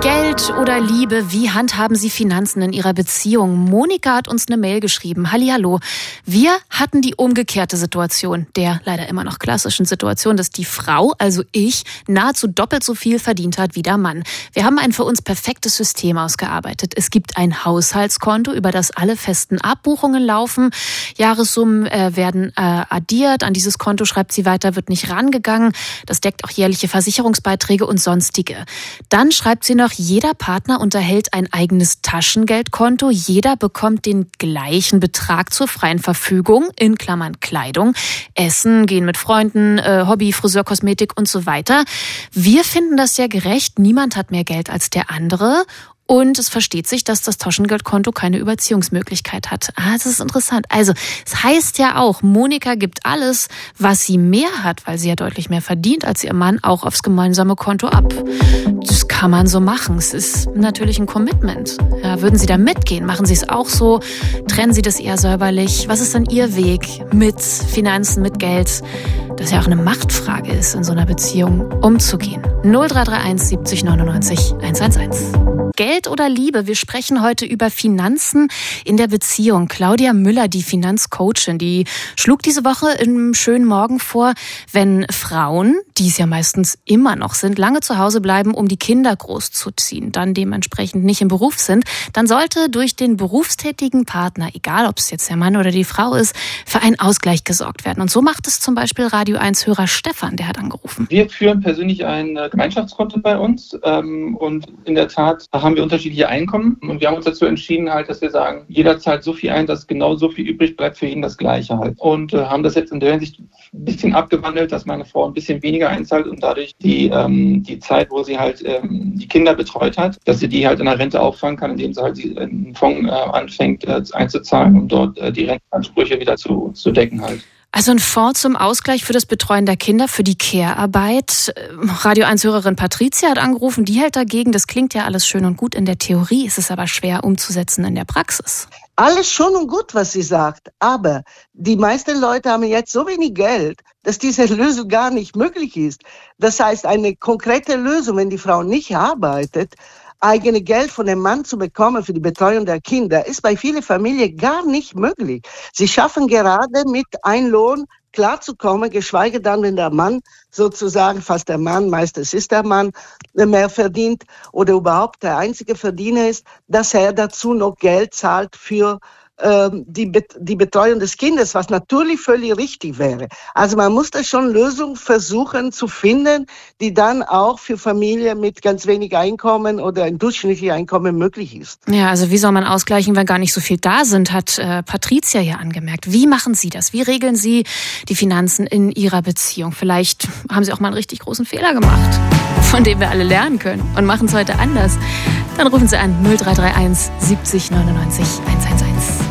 Geld oder Liebe, wie handhaben Sie Finanzen in Ihrer Beziehung? Monika hat uns eine Mail geschrieben. Hallihallo. Wir hatten die umgekehrte Situation, der leider immer noch klassischen Situation, dass die Frau, also ich, nahezu doppelt so viel verdient hat wie der Mann. Wir haben ein für uns perfektes System ausgearbeitet. Es gibt ein Haushaltskonto, über das alle festen Abbuchungen laufen. Jahressummen äh, werden äh, addiert. An dieses Konto, schreibt sie weiter, wird nicht rangegangen. Das deckt auch jährliche Versicherungsbeiträge und sonstige. Dann schreibt sie noch, jeder Partner unterhält ein eigenes Taschengeldkonto. Jeder bekommt den gleichen Betrag zur freien Verfügung, in Klammern Kleidung, Essen, gehen mit Freunden, äh, Hobby, Friseur, Kosmetik und so weiter. Wir finden das sehr gerecht. Niemand hat mehr Geld als der andere. Und es versteht sich, dass das Taschengeldkonto keine Überziehungsmöglichkeit hat. Ah, das ist interessant. Also, es heißt ja auch, Monika gibt alles, was sie mehr hat, weil sie ja deutlich mehr verdient als ihr Mann, auch aufs gemeinsame Konto ab. Das kann man so machen. Es ist natürlich ein Commitment. Ja, würden Sie da mitgehen? Machen Sie es auch so? Trennen Sie das eher säuberlich? Was ist dann Ihr Weg mit Finanzen, mit Geld? Das ja auch eine Machtfrage ist, in so einer Beziehung umzugehen. null drei drei eins siebzig neunundneunzig hundertelf. Geld oder Liebe? Wir sprechen heute über Finanzen in der Beziehung. Claudia Müller, die Finanzcoachin, die schlug diese Woche im schönen Morgen vor, wenn Frauen, die es ja meistens immer noch sind, lange zu Hause bleiben, um die Kinder großzuziehen, dann dementsprechend nicht im Beruf sind, dann sollte durch den berufstätigen Partner, egal ob es jetzt der Mann oder die Frau ist, für einen Ausgleich gesorgt werden. Und so macht es zum Beispiel Radio eins Hörer Stefan, der hat angerufen. Wir führen persönlich ein Gemeinschaftskonto bei uns ähm, und in der Tat haben wir unterschiedliche Einkommen und wir haben uns dazu entschieden, halt, dass wir sagen, jeder zahlt so viel ein, dass genau so viel übrig bleibt für ihn das Gleiche halt. Und äh, haben das jetzt in der Hinsicht ein bisschen abgewandelt, dass meine Frau ein bisschen weniger einzahlt und dadurch die, ähm, die Zeit, wo sie halt ähm, die Kinder betreut hat, dass sie die halt in der Rente auffangen kann, indem sie halt einen Fonds äh, anfängt äh, einzuzahlen, um dort äh, die Rentenansprüche wieder zu, zu decken halt. Also ein Fonds zum Ausgleich für das Betreuen der Kinder, für die Care-Arbeit. Radio eins Hörerin Patricia hat angerufen, die hält dagegen. Das klingt ja alles schön und gut in der Theorie, ist es aber schwer umzusetzen in der Praxis. Alles schon und gut, was sie sagt, aber die meisten Leute haben jetzt so wenig Geld, dass diese Lösung gar nicht möglich ist. Das heißt, eine konkrete Lösung, wenn die Frau nicht arbeitet, eigene Geld von dem Mann zu bekommen für die Betreuung der Kinder, ist bei vielen Familien gar nicht möglich. Sie schaffen gerade mit einem Lohn klarzukommen, geschweige dann, wenn der Mann sozusagen, fast der Mann, meistens ist der Mann, mehr verdient oder überhaupt der einzige Verdiener ist, dass er dazu noch Geld zahlt für Die, die Betreuung des Kindes, was natürlich völlig richtig wäre. Also man muss da schon Lösungen versuchen zu finden, die dann auch für Familien mit ganz wenig Einkommen oder ein durchschnittliches Einkommen möglich ist. Ja, also wie soll man ausgleichen, wenn gar nicht so viel da sind, hat äh, Patricia ja angemerkt. Wie machen Sie das? Wie regeln Sie die Finanzen in Ihrer Beziehung? Vielleicht haben Sie auch mal einen richtig großen Fehler gemacht, von dem wir alle lernen können und machen es heute anders. Dann rufen Sie an null drei drei eins siebzig neunundneunzig hundertelf.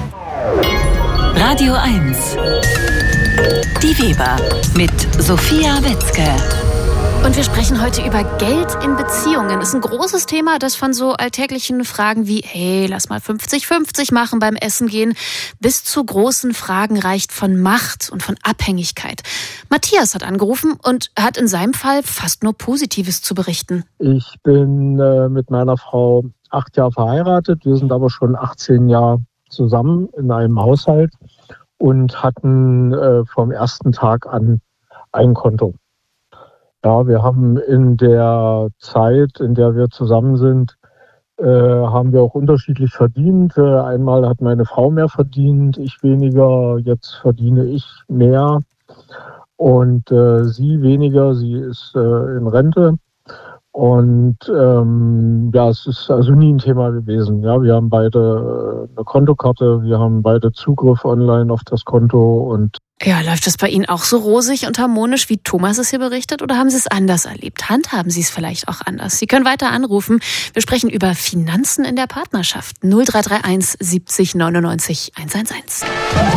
Radio eins. Die Weber mit Sophia Wetzke. Und wir sprechen heute über Geld in Beziehungen. Das ist ein großes Thema, das von so alltäglichen Fragen wie, hey, lass mal fünfzig fünfzig machen beim Essen gehen, bis zu großen Fragen reicht von Macht und von Abhängigkeit. Matthias hat angerufen und hat in seinem Fall fast nur Positives zu berichten. Ich bin äh, mit meiner Frau acht Jahre verheiratet. Wir sind aber schon achtzehn Jahre zusammen in einem Haushalt und hatten äh, vom ersten Tag an ein Konto. Ja, wir haben in der Zeit, in der wir zusammen sind, äh, haben wir auch unterschiedlich verdient. Äh, einmal hat meine Frau mehr verdient, ich weniger. Jetzt verdiene ich mehr und äh, sie weniger. Sie ist äh, in Rente. Und ähm, ja, es ist also nie ein Thema gewesen. Ja, wir haben beide eine Kontokarte, wir haben beide Zugriff online auf das Konto und ja, läuft das bei Ihnen auch so rosig und harmonisch, wie Thomas es hier berichtet, oder haben Sie es anders erlebt? Handhaben Sie es vielleicht auch anders? Sie können weiter anrufen. Wir sprechen über Finanzen in der Partnerschaft. null drei drei eins siebzig neunundneunzig hundertelf.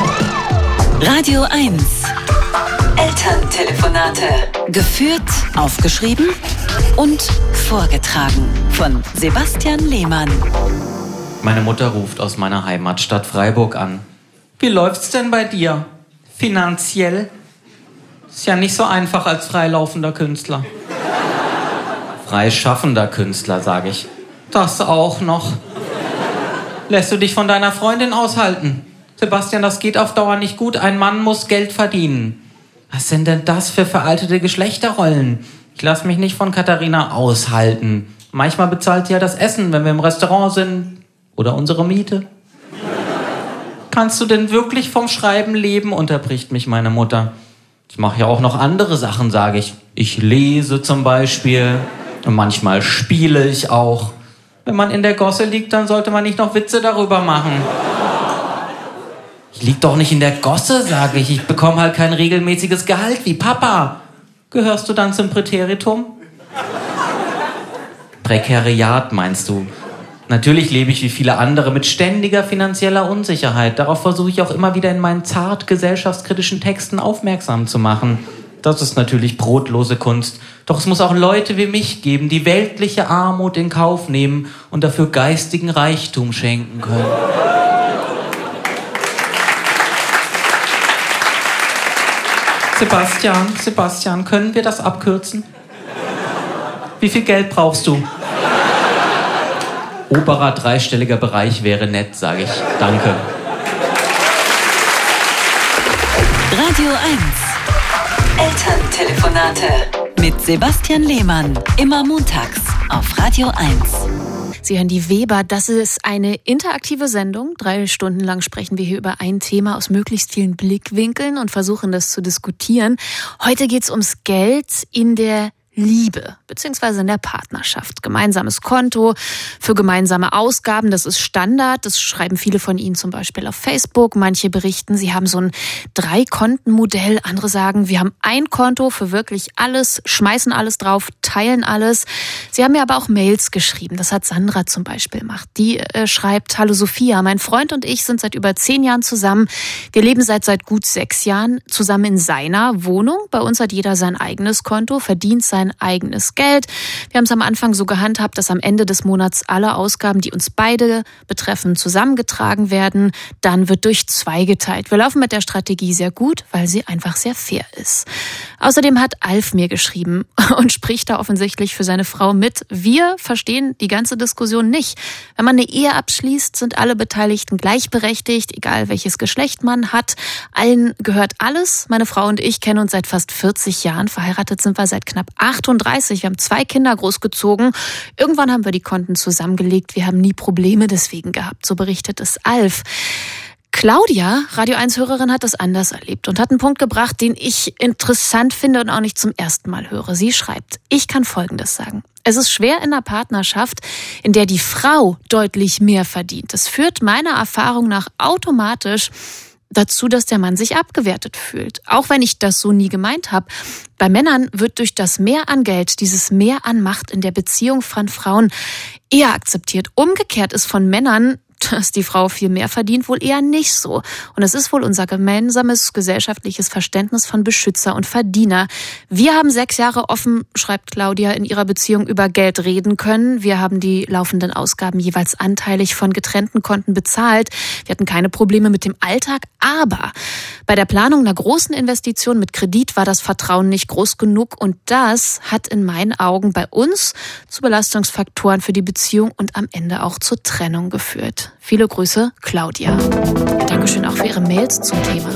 Radio eins. Elterntelefonate. Geführt, aufgeschrieben und vorgetragen von Sebastian Lehmann. Meine Mutter ruft aus meiner Heimatstadt Freiburg an. Wie läuft's denn bei dir? Finanziell? Ist ja nicht so einfach als freilaufender Künstler. Freischaffender Künstler, sage ich. Das auch noch. Lässt du dich von deiner Freundin aushalten? Sebastian, das geht auf Dauer nicht gut. Ein Mann muss Geld verdienen. Was sind denn das für veraltete Geschlechterrollen? Ich lass mich nicht von Katharina aushalten. Manchmal bezahlt sie ja das Essen, wenn wir im Restaurant sind. Oder unsere Miete. Kannst du denn wirklich vom Schreiben leben? Unterbricht mich meine Mutter. Ich mache ja auch noch andere Sachen, sage ich. Ich lese zum Beispiel. Und manchmal spiele ich auch. Wenn man in der Gosse liegt, dann sollte man nicht noch Witze darüber machen. Ich lieg doch nicht in der Gosse, sage ich. Ich bekomme halt kein regelmäßiges Gehalt wie Papa. Gehörst du dann zum Präteritum? Prekariat meinst du? Natürlich lebe ich wie viele andere mit ständiger finanzieller Unsicherheit. Darauf versuche ich auch immer wieder in meinen zart gesellschaftskritischen Texten aufmerksam zu machen. Das ist natürlich brotlose Kunst. Doch es muss auch Leute wie mich geben, die weltliche Armut in Kauf nehmen und dafür geistigen Reichtum schenken können. Sebastian, Sebastian, können wir das abkürzen? Wie viel Geld brauchst du? Oberer dreistelliger Bereich wäre nett, sage ich. Danke. Radio eins. Elterntelefonate mit Sebastian Lehmann. Immer montags auf Radio eins. Sie hören die Weber. Das ist eine interaktive Sendung. Drei Stunden lang sprechen wir hier über ein Thema aus möglichst vielen Blickwinkeln und versuchen das zu diskutieren. Heute geht es ums Geld in der Liebe, beziehungsweise in der Partnerschaft. Gemeinsames Konto für gemeinsame Ausgaben, das ist Standard. Das schreiben viele von Ihnen zum Beispiel auf Facebook. Manche berichten, sie haben so ein Drei-Konten-Modell. Andere sagen, wir haben ein Konto für wirklich alles, schmeißen alles drauf, teilen alles. Sie haben mir aber auch Mails geschrieben. Das hat Sandra zum Beispiel gemacht. Die äh, schreibt, hallo Sophia, mein Freund und ich sind seit über zehn Jahren zusammen. Wir leben seit seit gut sechs Jahren zusammen in seiner Wohnung. Bei uns hat jeder sein eigenes Konto, verdient sein eigenes Geld. Wir haben es am Anfang so gehandhabt, dass am Ende des Monats alle Ausgaben, die uns beide betreffen, zusammengetragen werden. Dann wird durch zwei geteilt. Wir laufen mit der Strategie sehr gut, weil sie einfach sehr fair ist. Außerdem hat Alf mir geschrieben und spricht da offensichtlich für seine Frau mit. Wir verstehen die ganze Diskussion nicht. Wenn man eine Ehe abschließt, sind alle Beteiligten gleichberechtigt, egal welches Geschlecht man hat. Allen gehört alles. Meine Frau und ich kennen uns seit fast vierzig Jahren. Verheiratet sind wir seit knapp achtunddreißig. Wir haben zwei Kinder großgezogen. Irgendwann haben wir die Konten zusammengelegt. Wir haben nie Probleme deswegen gehabt. So berichtet es Alf. Claudia, Radio eins Hörerin, hat das anders erlebt und hat einen Punkt gebracht, den ich interessant finde und auch nicht zum ersten Mal höre. Sie schreibt, ich kann Folgendes sagen. Es ist schwer in einer Partnerschaft, in der die Frau deutlich mehr verdient. Das führt meiner Erfahrung nach automatisch dazu, dass der Mann sich abgewertet fühlt. Auch wenn ich das so nie gemeint habe. Bei Männern wird durch das Mehr an Geld, dieses Mehr an Macht in der Beziehung von Frauen eher akzeptiert. Umgekehrt ist von Männern, dass die Frau viel mehr verdient, wohl eher nicht so. Und es ist wohl unser gemeinsames gesellschaftliches Verständnis von Beschützer und Verdiener. Wir haben sechs Jahre offen, schreibt Claudia, in ihrer Beziehung über Geld reden können. Wir haben die laufenden Ausgaben jeweils anteilig von getrennten Konten bezahlt. Wir hatten keine Probleme mit dem Alltag, aber bei der Planung einer großen Investition mit Kredit war das Vertrauen nicht groß genug und das hat in meinen Augen bei uns zu Belastungsfaktoren für die Beziehung und am Ende auch zur Trennung geführt. Viele Grüße, Claudia. Dankeschön auch für Ihre Mails zum Thema.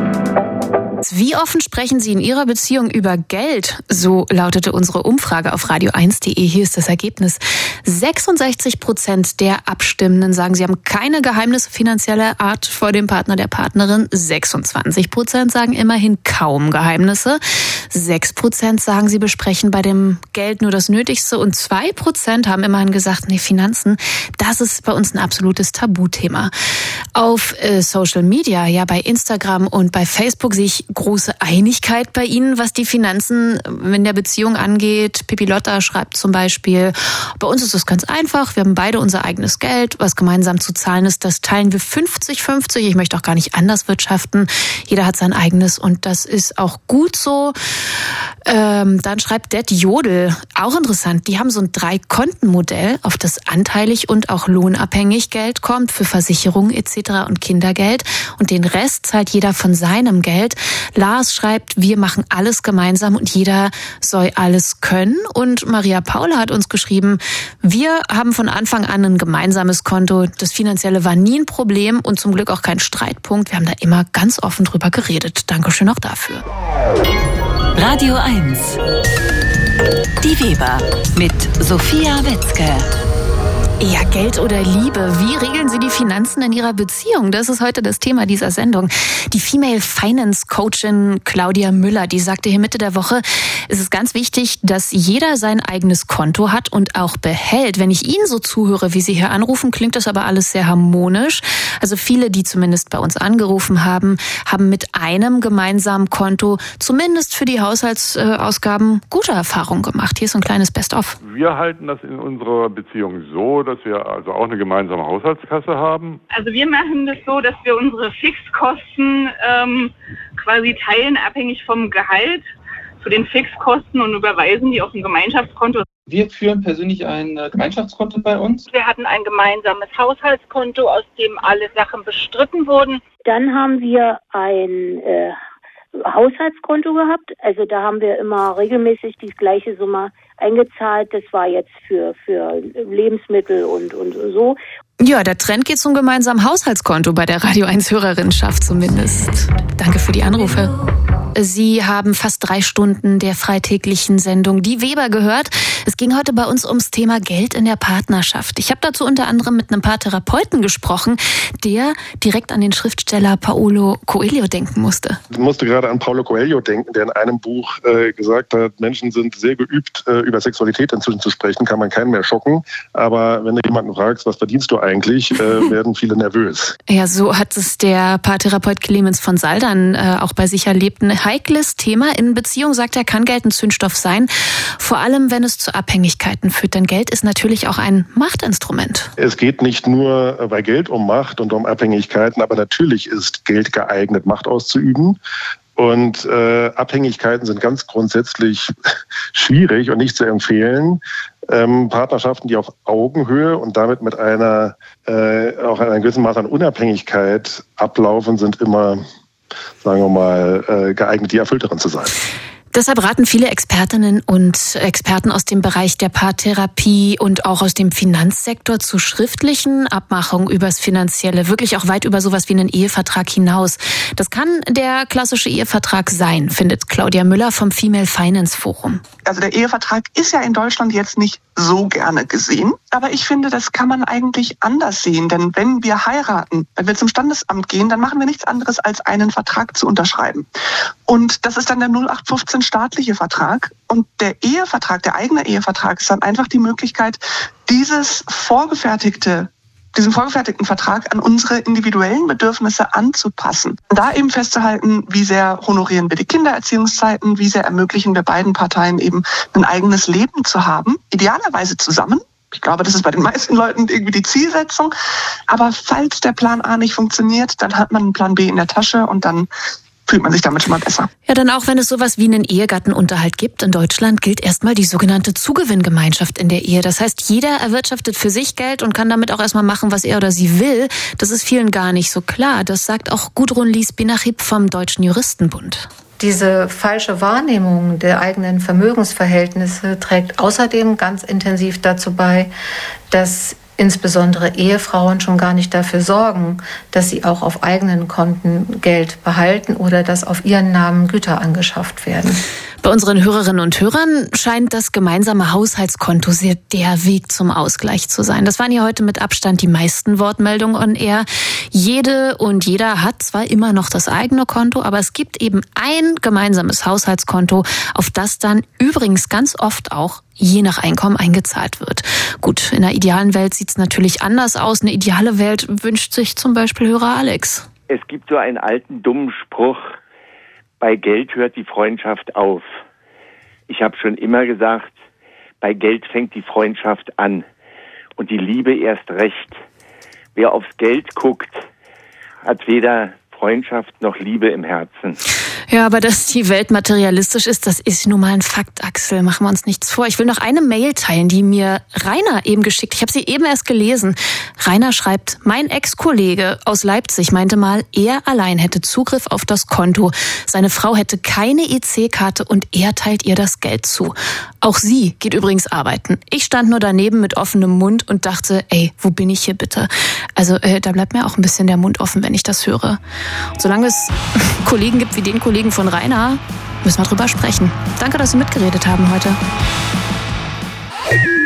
Wie offen sprechen Sie in Ihrer Beziehung über Geld? So lautete unsere Umfrage auf radio eins punkt de. Hier ist das Ergebnis. sechsundsechzig Prozent der Abstimmenden sagen, sie haben keine Geheimnisse finanzieller Art vor dem Partner, der Partnerin. sechsundzwanzig Prozent sagen immerhin kaum Geheimnisse. sechs Prozent sagen, sie besprechen bei dem Geld nur das Nötigste. Und zwei Prozent haben immerhin gesagt, nee, Finanzen, das ist bei uns ein absolutes Tabuthema. Auf äh, Social Media, ja bei Instagram und bei Facebook sehe ich große Einigkeit bei Ihnen, was die Finanzen in der Beziehung angeht. Pippi Lotta schreibt zum Beispiel, bei uns ist es ganz einfach, wir haben beide unser eigenes Geld, was gemeinsam zu zahlen ist, das teilen wir fünfzig fünfzig. Ich möchte auch gar nicht anders wirtschaften. Jeder hat sein eigenes und das ist auch gut so. Ähm, dann schreibt Det Jodel, auch interessant, die haben so ein Drei-Konten-Modell, auf das anteilig und auch lohnabhängig Geld kommt für Versicherungen et cetera und Kindergeld und den Rest zahlt jeder von seinem Geld. Lars schreibt, wir machen alles gemeinsam und jeder soll alles können. Und Maria Paula hat uns geschrieben, wir haben von Anfang an ein gemeinsames Konto. Das Finanzielle war nie ein Problem und zum Glück auch kein Streitpunkt. Wir haben da immer ganz offen drüber geredet. Dankeschön auch dafür. Radio eins. Die Weber mit Sophia Wetzke. Ja, Geld oder Liebe. Wie regeln Sie die Finanzen in Ihrer Beziehung? Das ist heute das Thema dieser Sendung. Die Female Finance Coachin Claudia Müller, die sagte hier Mitte der Woche, es ist ganz wichtig, dass jeder sein eigenes Konto hat und auch behält. Wenn ich Ihnen so zuhöre, wie Sie hier anrufen, klingt das aber alles sehr harmonisch. Also viele, die zumindest bei uns angerufen haben, haben mit einem gemeinsamen Konto zumindest für die Haushaltsausgaben gute Erfahrungen gemacht. Hier ist so ein kleines Best-of. Wir halten das in unserer Beziehung so, dass wir also auch eine gemeinsame Haushaltskasse haben. Also wir machen das so, dass wir unsere Fixkosten ähm, quasi teilen, abhängig vom Gehalt zu den Fixkosten und überweisen die auf ein Gemeinschaftskonto. Wir führen persönlich ein Gemeinschaftskonto bei uns. Wir hatten ein gemeinsames Haushaltskonto, aus dem alle Sachen bestritten wurden. Dann haben wir ein äh, Haushaltskonto gehabt. Also da haben wir immer regelmäßig die gleiche Summe eingezahlt. Das war jetzt für, für Lebensmittel und, und so. Ja, der Trend geht zum gemeinsamen Haushaltskonto bei der Radio eins Hörerinnenschaft zumindest. Danke für die Anrufe. Sie haben fast drei Stunden der freitäglichen Sendung Die Weber gehört. Es ging heute bei uns ums Thema Geld in der Partnerschaft. Ich habe dazu unter anderem mit einem Paartherapeuten gesprochen, der direkt an den Schriftsteller Paulo Coelho denken musste. Ich musste gerade an Paulo Coelho denken, der in einem Buch äh, gesagt hat, Menschen sind sehr geübt, äh, über Sexualität inzwischen zu sprechen, kann man keinen mehr schocken. Aber wenn du jemanden fragst, was verdienst du eigentlich, äh, werden viele nervös. Ja, so hat es der Paartherapeut Clemens von Saldern äh, auch bei sich erlebt. Ein heikles Thema in Beziehung, sagt er, kann Geld ein Zündstoff sein. Vor allem, wenn es zu Abhängigkeiten führt. Denn Geld ist natürlich auch ein Machtinstrument. Es geht nicht nur bei Geld um Macht und um Abhängigkeiten, aber natürlich ist Geld geeignet, Macht auszuüben. Und äh, Abhängigkeiten sind ganz grundsätzlich schwierig und nicht zu empfehlen. Ähm, Partnerschaften, die auf Augenhöhe und damit mit einer äh, auch einem gewissen Maß an Unabhängigkeit ablaufen, sind immer, sagen wir mal, äh, geeignet, die erfüllteren zu sein. Deshalb raten viele Expertinnen und Experten aus dem Bereich der Paartherapie und auch aus dem Finanzsektor zu schriftlichen Abmachungen übers Finanzielle, wirklich auch weit über sowas wie einen Ehevertrag hinaus. Das kann der klassische Ehevertrag sein, findet Claudia Müller vom Female Finance Forum. Also der Ehevertrag ist ja in Deutschland jetzt nicht so gerne gesehen, aber ich finde, das kann man eigentlich anders sehen, denn wenn wir heiraten, wenn wir zum Standesamt gehen, dann machen wir nichts anderes als einen Vertrag zu unterschreiben. Und das ist dann der null acht fünfzehn staatliche Vertrag. Und der Ehevertrag, der eigene Ehevertrag, ist dann einfach die Möglichkeit, dieses vorgefertigte, diesen vorgefertigten Vertrag an unsere individuellen Bedürfnisse anzupassen. Da eben festzuhalten, wie sehr honorieren wir die Kindererziehungszeiten, wie sehr ermöglichen wir beiden Parteien eben ein eigenes Leben zu haben, idealerweise zusammen. Ich glaube, das ist bei den meisten Leuten irgendwie die Zielsetzung. Aber falls der Plan A nicht funktioniert, dann hat man einen Plan B in der Tasche und dann fühlt man sich damit schon mal besser. Ja, dann auch wenn es sowas wie einen Ehegattenunterhalt gibt, in Deutschland gilt erstmal die sogenannte Zugewinngemeinschaft in der Ehe. Das heißt, jeder erwirtschaftet für sich Geld und kann damit auch erstmal machen, was er oder sie will. Das ist vielen gar nicht so klar. Das sagt auch Gudrun Lies-Binachip vom Deutschen Juristenbund. Diese falsche Wahrnehmung der eigenen Vermögensverhältnisse trägt außerdem ganz intensiv dazu bei, dass insbesondere Ehefrauen schon gar nicht dafür sorgen, dass sie auch auf eigenen Konten Geld behalten oder dass auf ihren Namen Güter angeschafft werden. Bei unseren Hörerinnen und Hörern scheint das gemeinsame Haushaltskonto sehr der Weg zum Ausgleich zu sein. Das waren ja heute mit Abstand die meisten Wortmeldungen on air. Jede und jeder hat zwar immer noch das eigene Konto, aber es gibt eben ein gemeinsames Haushaltskonto, auf das dann übrigens ganz oft auch je nach Einkommen eingezahlt wird. Gut, in einer idealen Welt sieht es natürlich anders aus. Eine ideale Welt wünscht sich zum Beispiel Hörer Alex. Es gibt so einen alten, dummen Spruch, bei Geld hört die Freundschaft auf. Ich habe schon immer gesagt, bei Geld fängt die Freundschaft an und die Liebe erst recht. Wer aufs Geld guckt, hat weder Freundschaft noch Liebe im Herzen. Ja, aber dass die Welt materialistisch ist, das ist nun mal ein Fakt, Axel. Machen wir uns nichts vor. Ich will noch eine Mail teilen, die mir Rainer eben geschickt. Ich habe sie eben erst gelesen. Rainer schreibt, mein Ex-Kollege aus Leipzig meinte mal, er allein hätte Zugriff auf das Konto. Seine Frau hätte keine E C-Karte und er teilt ihr das Geld zu. Auch sie geht übrigens arbeiten. Ich stand nur daneben mit offenem Mund und dachte, ey, wo bin ich hier bitte? Also äh, da bleibt mir auch ein bisschen der Mund offen, wenn ich das höre. Und solange es Kollegen gibt wie den Kollegen von Rainer, müssen wir drüber sprechen. Danke, dass Sie mitgeredet haben heute.